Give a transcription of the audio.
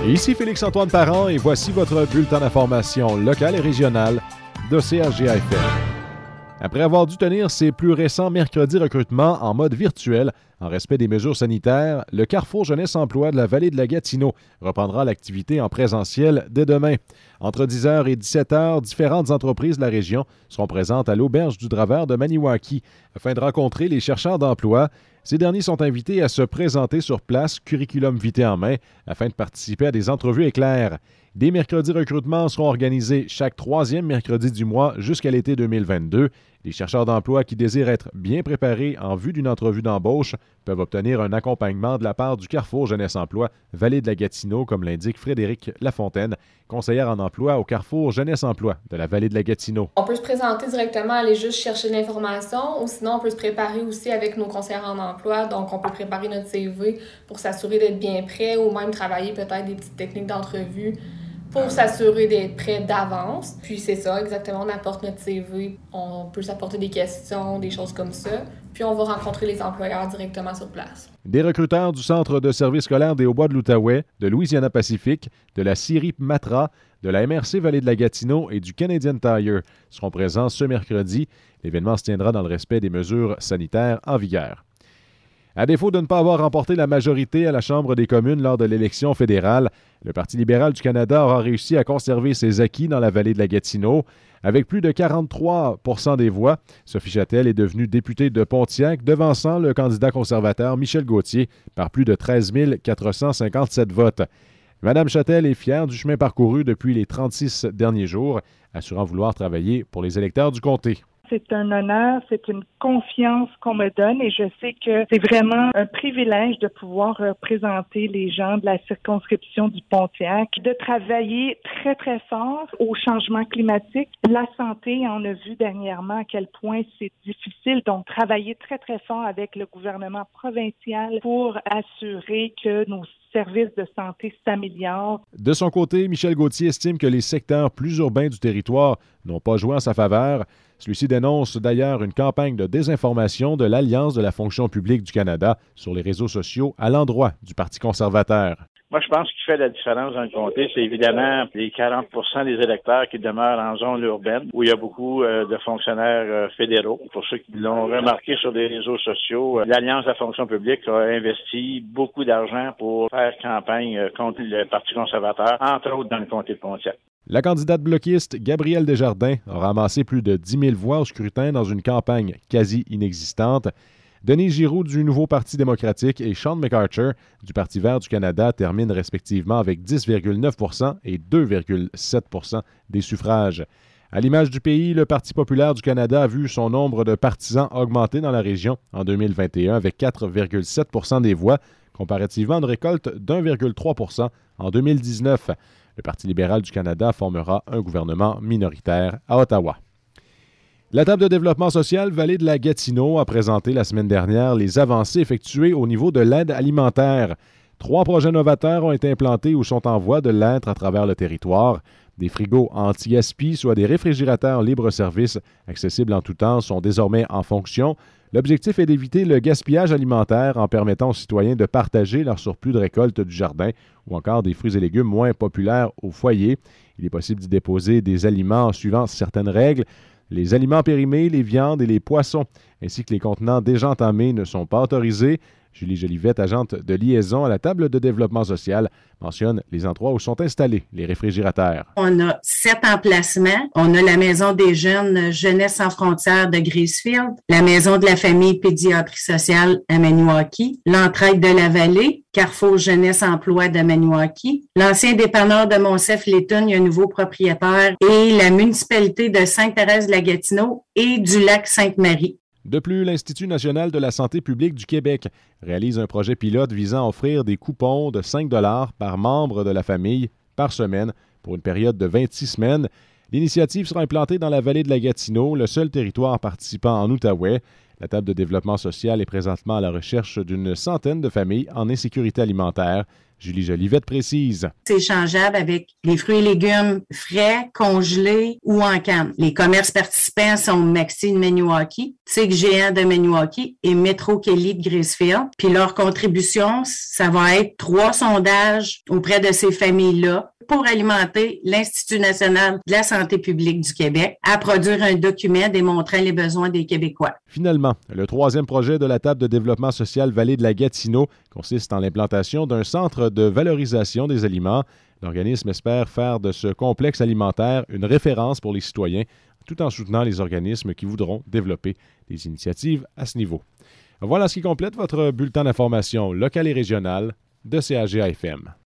Ici Félix-Antoine Parent et voici votre bulletin d'information locale et régionale de CRJ-FM. Après avoir dû tenir ses plus récents mercredis recrutements en mode virtuel, en respect des mesures sanitaires, le Carrefour Jeunesse Emploi de la vallée de la Gatineau reprendra l'activité en présentiel dès demain. Entre 10h et 17h, différentes entreprises de la région seront présentes à l'auberge du Draveur de Maniwaki afin de rencontrer les chercheurs d'emploi. Ces derniers sont invités à se présenter sur place, curriculum vitae en main, afin de participer à des entrevues éclairs. Des mercredis recrutements seront organisés chaque troisième mercredi du mois jusqu'à l'été 2022. Les chercheurs d'emploi qui désirent être bien préparés en vue d'une entrevue d'embauche peuvent obtenir un accompagnement de la part du Carrefour Jeunesse Emploi Vallée de la Gatineau, comme l'indique Frédéric Lafontaine, conseillère en emploi au Carrefour Jeunesse Emploi de la Vallée de la Gatineau. On peut se présenter directement, aller juste chercher de l'information, ou sinon on peut se préparer aussi avec nos conseillères en emploi. Donc on peut préparer notre CV pour s'assurer d'être bien prêt, ou même travailler peut-être des petites techniques d'entrevue pour s'assurer d'être prêt d'avance. Puis c'est ça, exactement, on apporte notre CV, on peut s'apporter des questions, des choses comme ça. Puis on va rencontrer les employeurs directement sur place. Des recruteurs du Centre de service scolaire des Hauts-Bois de l'Outaouais, de Louisiana Pacifique, de la Scierie Matra, de la MRC Vallée de la Gatineau et du Canadian Tire seront présents ce mercredi. L'événement se tiendra dans le respect des mesures sanitaires en vigueur. À défaut de ne pas avoir remporté la majorité à la Chambre des communes lors de l'élection fédérale, le Parti libéral du Canada aura réussi à conserver ses acquis dans la vallée de la Gatineau. Avec plus de 43 % des voix, Sophie Châtel est devenue députée de Pontiac, devançant le candidat conservateur Michel Gauthier par plus de 13 457 votes. Mme Châtel est fière du chemin parcouru depuis les 36 derniers jours, assurant vouloir travailler pour les électeurs du comté. C'est un honneur, c'est une confiance qu'on me donne et je sais que c'est vraiment un privilège de pouvoir représenter les gens de la circonscription du Pontiac, de travailler très, très fort au changement climatique. La santé, on a vu dernièrement à quel point c'est difficile, donc travailler très, très fort avec le gouvernement provincial pour assurer que nos services de santé s'améliorent. De son côté, Michel Gauthier estime que les secteurs plus urbains du territoire n'ont pas joué en sa faveur. Celui-ci dénonce d'ailleurs une campagne de désinformation de l'Alliance de la fonction publique du Canada sur les réseaux sociaux à l'endroit du Parti conservateur. Moi, je pense qu'il fait la différence dans le comté, c'est évidemment les 40 % des électeurs qui demeurent en zone urbaine, où il y a beaucoup de fonctionnaires fédéraux. Pour ceux qui l'ont remarqué sur les réseaux sociaux, l'Alliance de la fonction publique a investi beaucoup d'argent pour faire campagne contre le Parti conservateur, entre autres dans le comté de Pontiac. La candidate bloquiste Gabrielle Desjardins a ramassé plus de 10 000 voix au scrutin dans une campagne quasi inexistante. Denise Giroux du Nouveau Parti démocratique et Sean McArcher du Parti vert du Canada terminent respectivement avec 10,9 % et 2,7 % des suffrages. À l'image du pays, le Parti populaire du Canada a vu son nombre de partisans augmenter dans la région en 2021 avec 4,7 % des voix, comparativement à une récolte d'1,3 % en 2019. Le Parti libéral du Canada formera un gouvernement minoritaire à Ottawa. La table de développement social Vallée de la Gatineau a présenté la semaine dernière les avancées effectuées au niveau de l'aide alimentaire. 3 projets novateurs ont été implantés ou sont en voie de l'être à travers le territoire. Des frigos anti-gaspi, soit des réfrigérateurs libre-service accessibles en tout temps, sont désormais en fonction. L'objectif est d'éviter le gaspillage alimentaire en permettant aux citoyens de partager leur surplus de récolte du jardin ou encore des fruits et légumes moins populaires au foyer. Il est possible d'y déposer des aliments en suivant certaines règles. Les aliments périmés, les viandes et les poissons, ainsi que les contenants déjà entamés ne sont pas autorisés. Julie Jolivette, agente de liaison à la table de développement social, mentionne les endroits où sont installés les réfrigérateurs. On a 7 emplacements. On a la Maison des jeunes Jeunesse sans frontières de Gracefield, la Maison de la famille pédiatrie sociale à Maniwaki, l'Entraide de la Vallée, Carrefour Jeunesse Emploi de Maniwaki, l'ancien dépanneur de Monsef-Létune, il y a un nouveau propriétaire, et la municipalité de Sainte-Thérèse-de-la-Gatineau et du lac Sainte-Marie. De plus, l'Institut national de la santé publique du Québec réalise un projet pilote visant à offrir des coupons de 5 $ par membre de la famille par semaine pour une période de 26 semaines. L'initiative sera implantée dans la vallée de la Gatineau, le seul territoire participant en Outaouais. La table de développement social est présentement à la recherche d'une centaine de familles en insécurité alimentaire. Julie Jolivette précise. C'est échangeable avec les fruits et légumes frais, congelés ou en canne. Les commerces participants sont Maxi de Maniwaki, TIC Géant de Maniwaki et Metro Kelly de Gracefield. Puis leur contribution, ça va être 3 sondages auprès de ces familles-là pour alimenter l'Institut national de la santé publique du Québec à produire un document démontrant les besoins des Québécois. Finalement, le 3e projet de la table de développement social Vallée de la Gatineau consiste en l'implantation d'un centre de valorisation des aliments. L'organisme espère faire de ce complexe alimentaire une référence pour les citoyens, tout en soutenant les organismes qui voudront développer des initiatives à ce niveau. Voilà ce qui complète votre bulletin d'information locale et régionale de CAGA-FM.